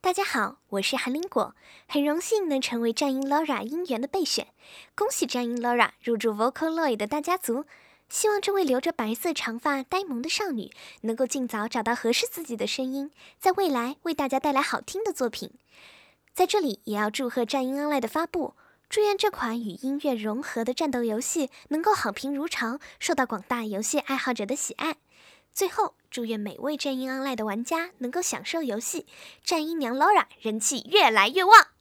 大家好，我是韩林果，很荣幸能成为战音 Laura 音源的备选，恭喜战音 Laura 入驻 Vocaloid 的大家族。希望这位留着白色长发、呆萌的少女能够尽早找到合适自己的声音，在未来为大家带来好听的作品。在这里也要祝贺战音 Online 的发布，祝愿这款与音乐融合的战斗游戏能够好评如潮，受到广大游戏爱好者的喜爱。最后，祝愿每位战音 Online 的玩家能够享受游戏，战音娘 Laura 人气越来越旺。